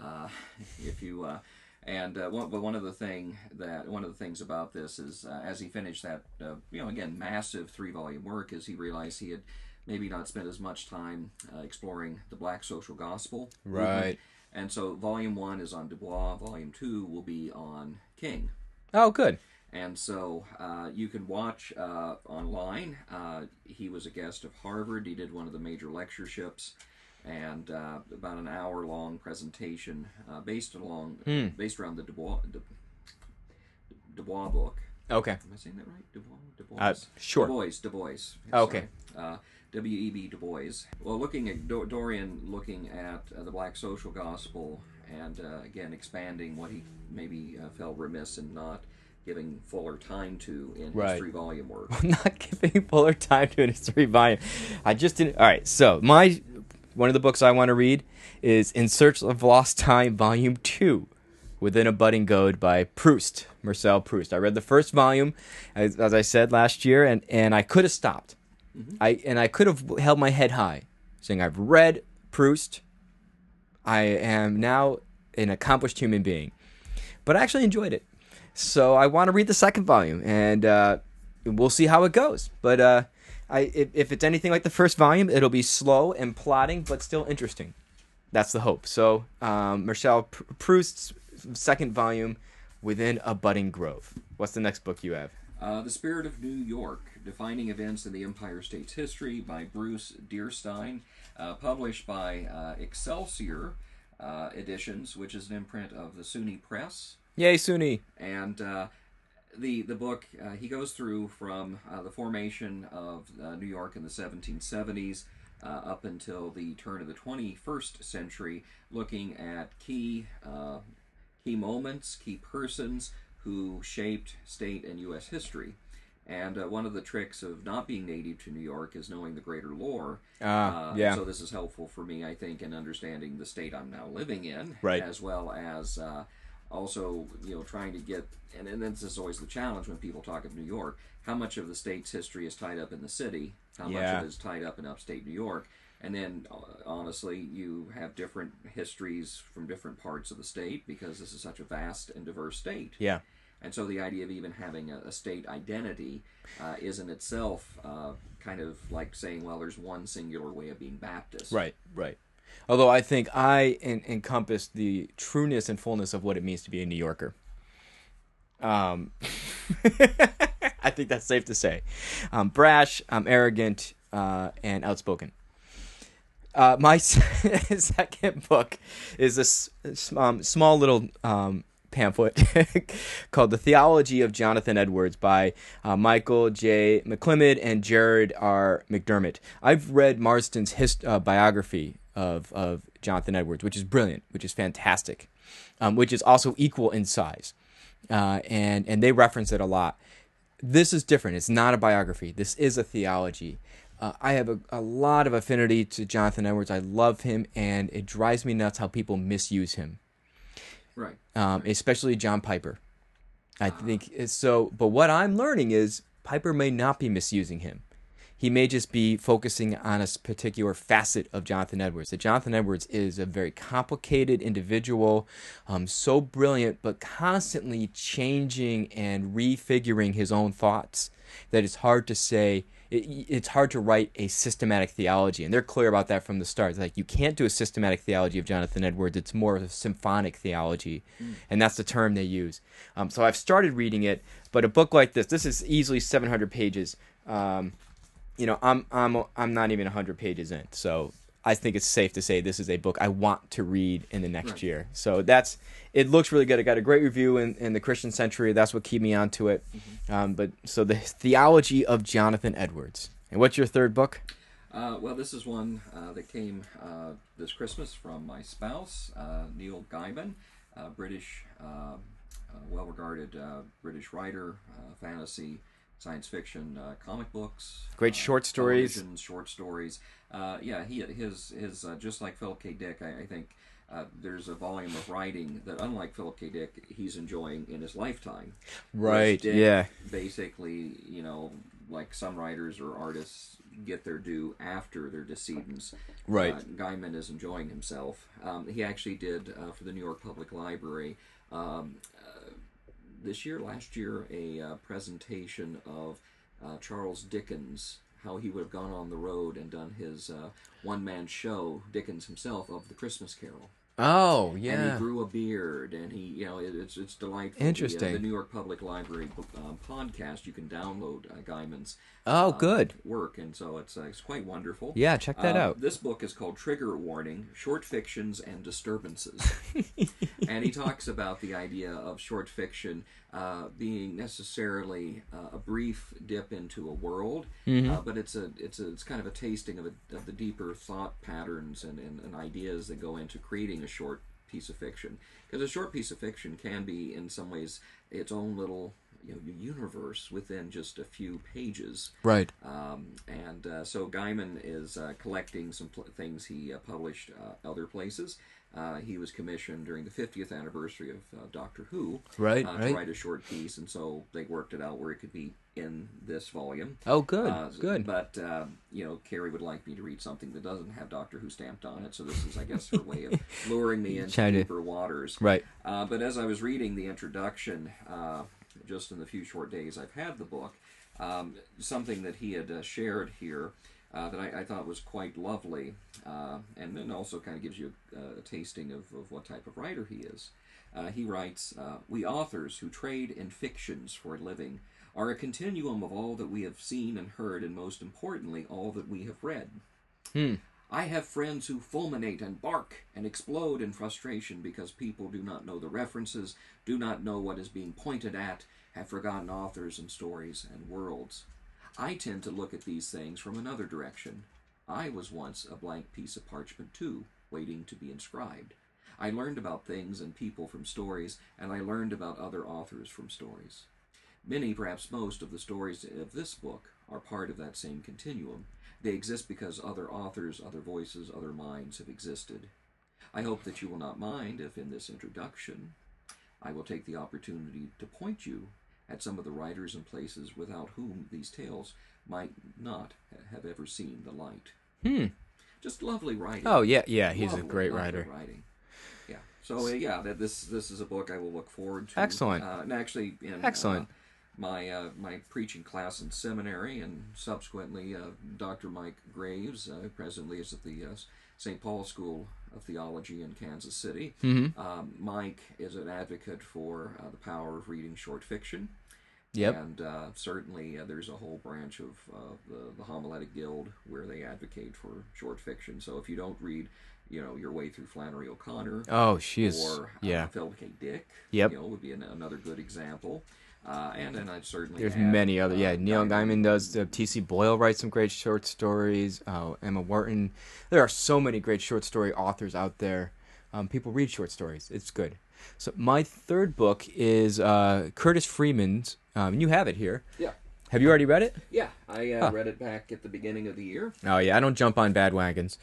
One of the things about this is as he finished that again massive 3-volume work, is he realized he had maybe not spent as much time exploring the Black social gospel. Right. Movement. And so Volume 1 is on Du Bois. Volume 2 will be on King. Oh, good. And so you can watch online. He was a guest of Harvard. He did one of the major lectureships, and about an hour-long presentation based around the Du Bois book. Okay. Am I saying that right? Du Bois? Sure. Du Bois. Okay. W.E.B. Du Bois. Well, looking at Dorian, looking at the Black social gospel, and again expanding what he maybe felt remiss in not giving fuller time to in his 3-volume work. Not giving fuller time to in his 3-volume. I just didn't. All right. So one of the books I want to read is In Search of Lost Time, Volume 2, Within a Budding Goad by Proust, Marcel Proust. I read the first volume, as I said last year, and I could have stopped. Mm-hmm. I could have held my head high, saying I've read Proust. I am now an accomplished human being, but I actually enjoyed it. So I want to read the second volume, and we'll see how it goes. But if it's anything like the first volume, it'll be slow and plodding, but still interesting. That's the hope. So Marcel Proust's second volume, Within a Budding Grove. What's the next book you have? The Spirit of New York, Defining Events in the Empire State's History by Bruce Dearstyne, published by Excelsior Editions, which is an imprint of the SUNY Press. Yay, SUNY! And the book, he goes through from the formation of New York in the 1770s up until the turn of the 21st century, looking at key moments, key persons who shaped state and U.S. history. And one of the tricks of not being native to New York is knowing the greater lore. Yeah. So this is helpful for me, I think, in understanding the state I'm now living in, right. As well as also, trying to get, and this is always the challenge when people talk of New York, how much of the state's history is tied up in the city, how much of it is tied up in upstate New York, and then, honestly, you have different histories from different parts of the state because this is such a vast and diverse state. Yeah. And so the idea of even having a state identity is in itself kind of like saying, well, there's one singular way of being Baptist. Right. Although I think I encompass the trueness and fullness of what it means to be a New Yorker. I think that's safe to say. I'm brash, I'm arrogant, and outspoken. My second book is a small little pamphlet called The Theology of Jonathan Edwards by Michael J. McClymont and Jared R. McDermott. I've read Marston's biography of Jonathan Edwards, which is brilliant, which is fantastic, which is also equal in size, and they reference it a lot. This is different. It's not a biography. This is a theology. I have a lot of affinity to Jonathan Edwards. I love him, and it drives me nuts how people misuse him. Right. Especially John Piper. I think so. But what I'm learning is Piper may not be misusing him. He may just be focusing on a particular facet of Jonathan Edwards. That Jonathan Edwards is a very complicated individual, so brilliant, but constantly changing and refiguring his own thoughts that it's hard to say. It's hard to write a systematic theology, and they're clear about that from the start. It's like, you can't do a systematic theology of Jonathan Edwards. It's more of a symphonic theology, and that's the term they use. So I've started reading it, but a book like this is easily 700 pages. I'm not even 100 pages in, so I think it's safe to say this is a book I want to read in the next year. So it looks really good. It got a great review in the Christian Century. That's what kept me onto it. So the theology of Jonathan Edwards. And what's your third book? Well, this is one that came this Christmas from my spouse, Neil Gaiman, British, well-regarded British writer, fantasy, science fiction, comic books, great short stories, short stories. His just like Philip K. Dick, I think there's a volume of writing that, unlike Philip K. Dick, he's enjoying in his lifetime. Right. Dick, yeah. Basically, like some writers or artists get their due after their decedents. Right. Gaiman is enjoying himself. He actually did for the New York Public Library. Last year, a presentation of Charles Dickens, how he would have gone on the road and done his one-man show, Dickens himself, of The Christmas Carol. Oh, yeah. And he grew a beard, and he, it's delightful. Interesting. The New York Public Library podcast, you can download Gaiman's good work, and so it's quite wonderful. Yeah, check that out. This book is called Trigger Warning, Short Fictions and Disturbances. And he talks about the idea of short fiction being necessarily a brief dip into a world, but it's kind of a tasting of the deeper thought patterns and ideas that go into creating a short piece of fiction. Because a short piece of fiction can be, in some ways, its own little universe within just a few pages. Right. So Gaiman is collecting some things he published other places. He was commissioned during the 50th anniversary of Doctor Who to write a short piece, and so they worked it out where it could be in this volume. Oh, good, good. But, Carrie would like me to read something that doesn't have Doctor Who stamped on it, so this is, I guess, her way of luring me into deeper waters. Right. But as I was reading the introduction, just in the few short days I've had the book, something that he had shared here that I thought was quite lovely, and then also kind of gives you a tasting of what type of writer he is. He writes, "We authors who trade in fictions for a living are a continuum of all that we have seen and heard, and most importantly, all that we have read. I have friends who fulminate and bark and explode in frustration because people do not know the references, do not know what is being pointed at, have forgotten authors and stories and worlds. I tend to look at these things from another direction. I was once a blank piece of parchment too, waiting to be inscribed. I learned about things and people from stories, and I learned about other authors from stories. Many, perhaps most, of the stories of this book are part of that same continuum. They exist because other authors, other voices, other minds have existed. I hope that you will not mind if in this introduction I will take the opportunity to point you at some of the writers and places without whom these tales might not have ever seen the light." Just lovely writing. Oh, yeah, he's a great writer. Writing. Yeah. So, this is a book I will look forward to. Excellent. And actually, Excellent. My preaching class in seminary, and subsequently Dr. Mike Graves, who presently is at the St. Paul School of Theology in Kansas City. Mike is an advocate for the power of reading short fiction. Yep. And certainly there's a whole branch of the Homiletic Guild where they advocate for short fiction. So if you don't read, your way through Flannery O'Connor, or Philip K. Dick, would be another good example. And then I'd certainly there's many other. Neil Gaiman does. T.C. Boyle writes some great short stories. Emma Wharton. There are so many great short story authors out there. People read short stories. It's good. So my third book is Curtis Freeman's. You have it here. Yeah. Have you already read it? Yeah, I read it back at the beginning of the year. Oh yeah, I don't jump on bad wagons.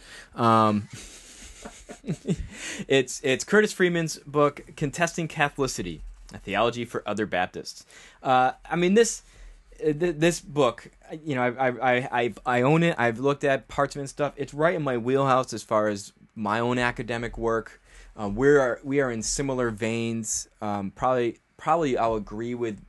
It's Curtis Freeman's book, Contesting Catholicity: A Theology for Other Baptists. this book, I own it. I've looked at parts of it and stuff. It's right in my wheelhouse as far as my own academic work. We are in similar veins. Probably I'll agree with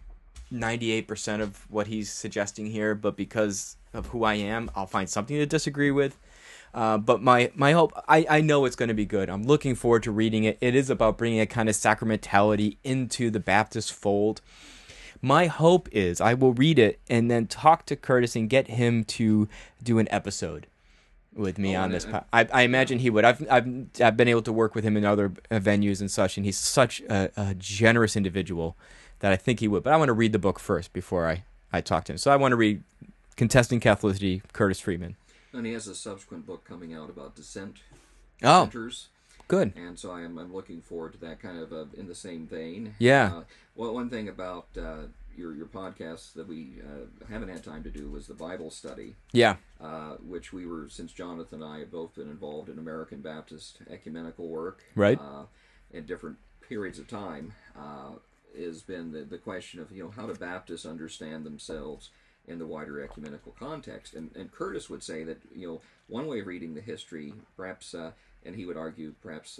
98% of what he's suggesting here, but because of who I am, I'll find something to disagree with. But my hope, I know it's going to be good. I'm looking forward to reading it. It is about bringing a kind of sacramentality into the Baptist fold. My hope is I will read it and then talk to Curtis and get him to do an episode with me on this. I imagine he would. I've been able to work with him in other venues and such, and he's such a generous individual that I think he would. But I want to read the book first before I talk to him. So I want to read Contesting Catholicity, Curtis Friedman. And he has a subsequent book coming out about dissenters. Good. And so I'm looking forward to that, kind of in the same vein. Yeah. Well, one thing about your podcast that we haven't had time to do was the Bible study. Yeah. Which since Jonathan and I have both been involved in American Baptist ecumenical work. Right. In different periods of time, has been the question of, how do Baptists understand themselves in the wider ecumenical context. And Curtis would say that, one way of reading the history, perhaps, and he would argue perhaps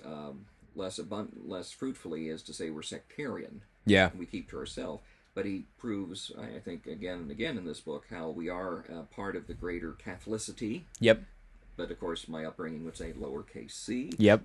less fruitfully, is to say we're sectarian. Yeah. And we keep to ourselves. But he proves, I think, again and again in this book, how we are part of the greater Catholicity. Yep. But, of course, my upbringing would say lowercase c. Yep.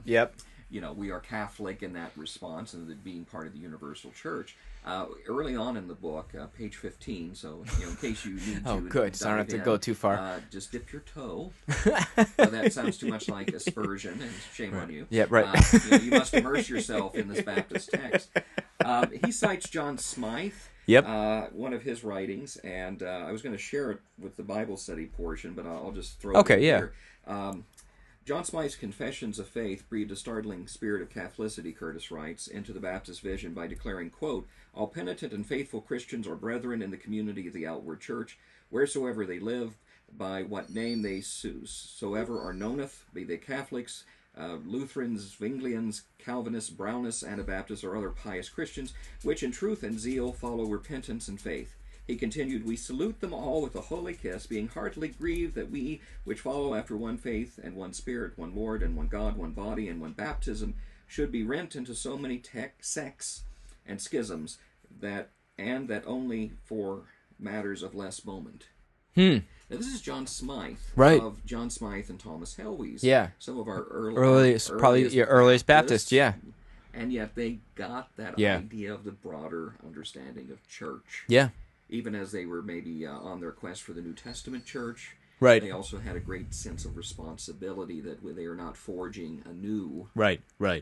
We are Catholic in that response and being part of the universal church. Early on in the book, page 15, so in case you need to... Oh, good, so I don't have to go too far. Just dip your toe. That sounds too much like aspersion, and shame on you. Yeah, right. You must immerse yourself in this Baptist text. He cites John Smythe, one of his writings, and I was going to share it with the Bible study portion, but I'll just throw it in here. John Smythe's Confessions of Faith breathed a startling spirit of Catholicity, Curtis writes, into the Baptist vision by declaring, quote, "All penitent and faithful Christians are brethren in the community of the outward church, wheresoever they live, by what name they soever are knowneth, be they Catholics, Lutherans, Zwinglians, Calvinists, Brownists, Anabaptists, or other pious Christians, which in truth and zeal follow repentance and faith." He continued, "We salute them all with a holy kiss, being heartily grieved that we, which follow after one faith and one Spirit, one Lord and one God, one body and one baptism, should be rent into so many sects and schisms, that only for matters of less moment." Now, this is John Smythe, right, of John Smythe and Thomas Helwys. Yeah. Some of our earliest Baptists, yeah. And yet they got that idea of the broader understanding of church. Yeah. Even as they were maybe on their quest for the New Testament church, right, they also had a great sense of responsibility that they are not forging anew. Right.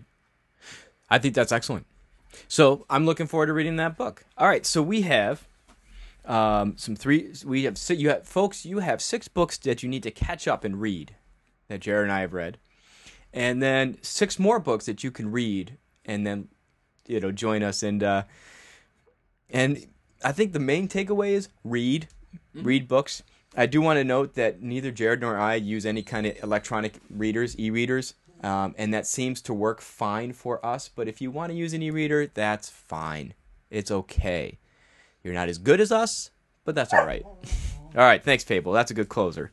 I think that's excellent. So I'm looking forward to reading that book. All right, so we have you have 6 books that you need to catch up and read that Jared and I have read, and then 6 more books that you can read and then join us and I think the main takeaway is read books. I do want to note that neither Jared nor I use any kind of electronic readers, e-readers, and that seems to work fine for us. But if you want to use an e-reader, that's fine. It's okay. You're not as good as us, but that's all right. All right, thanks, Fable. That's a good closer.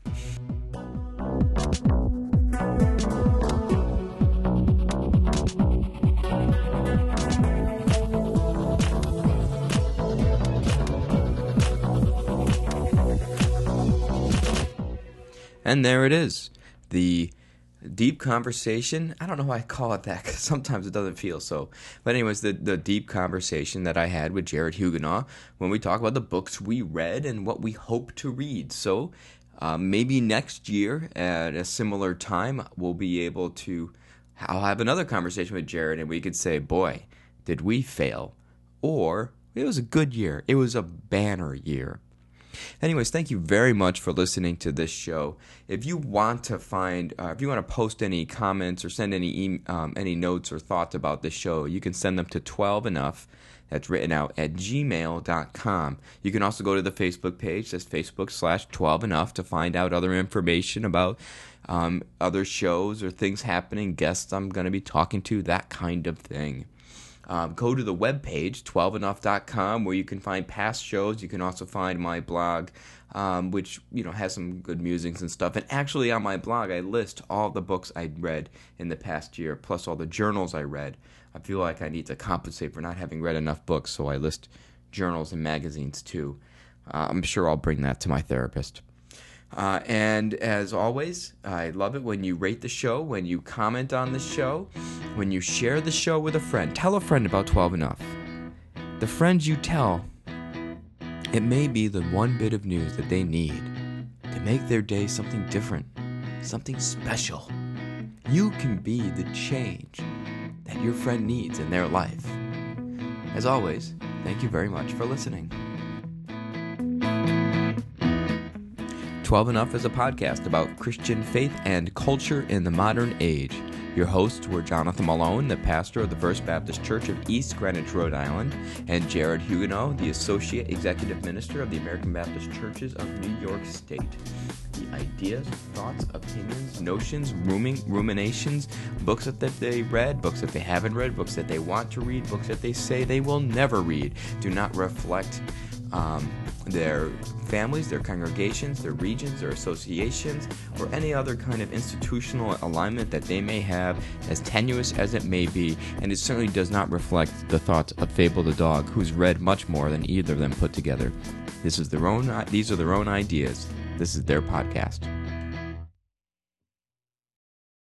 And there it is, the deep conversation. I don't know why I call it that, because sometimes it doesn't feel so. But anyways, the deep conversation that I had with Jared Huguenot when we talk about the books we read and what we hope to read. So maybe next year at a similar time, I'll have another conversation with Jared and we could say, boy, did we fail? Or it was a good year. It was a banner year. Anyways, thank you very much for listening to this show. If you want to post any comments or send any notes or thoughts about this show, you can send them to 12enough. That's written out at gmail.com. You can also go to the Facebook page. That's Facebook.com/12enough to find out other information about other shows or things happening, guests I'm going to be talking to, that kind of thing. Go to the webpage, 12enough.com, where you can find past shows. You can also find my blog, which has some good musings and stuff. And actually, on my blog, I list all the books I read in the past year, plus all the journals I read. I feel like I need to compensate for not having read enough books, so I list journals and magazines too. I'm sure I'll bring that to my therapist. And as always, I love it when you rate the show, when you comment on the show, when you share the show with a friend. Tell a friend about 12 Enough. The friends you tell, it may be the one bit of news that they need to make their day something different, something special. You can be the change that your friend needs in their life. As always, thank you very much for listening. 12 Enough is a podcast about Christian faith and culture in the modern age. Your hosts were Jonathan Malone, the pastor of the First Baptist Church of East Greenwich, Rhode Island, and Jared Huguenot, the associate executive minister of the American Baptist Churches of New York State. The ideas, thoughts, opinions, notions, ruminations, books that they read, books that they haven't read, books that they want to read, books that they say they will never read, do not reflect their families, their congregations, their regions, their associations, or any other kind of institutional alignment that they may have, as tenuous as it may be, and it certainly does not reflect the thoughts of Fable the dog, who's read much more than either of them put together. These are their own ideas. This is their podcast.